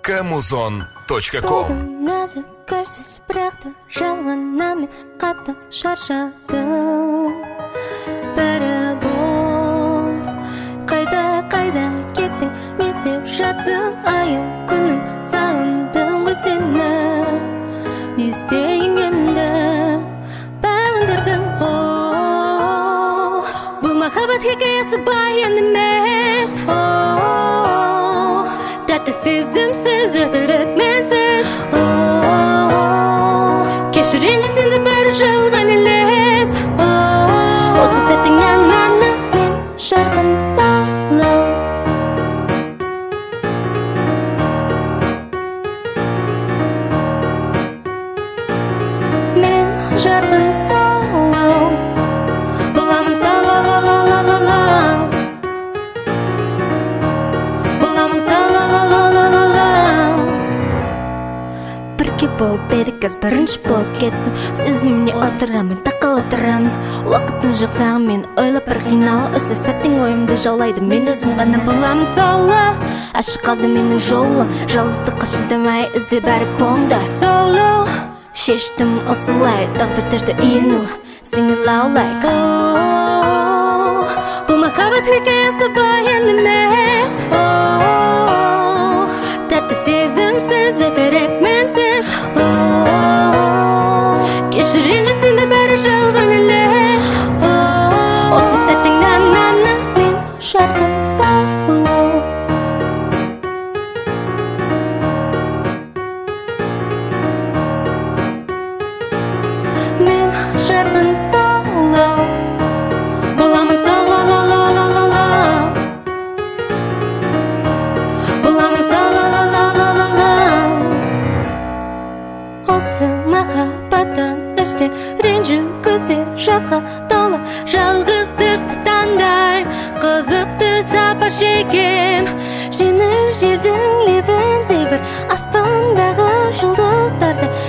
Kamuzon.com. Нәзік кірсіз бірақта жалғана мен қатты шаршадым. Бәрі бос, қайда кеттің, не істеп жатсың айым күнім, сағындым ғой сені. Не істейін енді, бағындырдың ғой. Бұл махаббат хикаясы баян емес. Тәтті сезімсіз, өтірік менсіз. Кешірен сенді бәрі жалған елес. Осы сәттіңнен мен жарқын сала. Мен жарқын сала. Боламын сала-ла-ла-ла-ла-ла. Боламын сала-ла-ла-ла-ла-ла. Бірге болып едік, аз бірінші болып кеттім. Сезіміне отырамын, тақалып тұрамын. Уақытым жоқ саған мен ойлап бір қиналып. Осы сәттің ойымды жаулайды, мен өзім ғана боламын сала. Ашық қалды менің жолым, жалғыздыққа шыдамай іздеп бәрі клонда. Соло шештім осылай, тағдырды ену сені лаулай. Бұл махаббат хикаясы баян емес. Тәтті сезімсіз, өтірік менсіз. Кешіренші сенді бәрі жалған елес. Осы сәттіңнен мен жарқын сала. Мен жарқын сала. Боламын сала-ла-ла-ла-ла-ла. Боламын сала-ла-ла-ла-ла-ла. Осы махаббаттан іште ренжу көзде жасқа толы. Жалғыздықты таңдайм, қызықты сапар шекем. Жеңіл жердің лебіндей бір аспандағы жұлдыздарды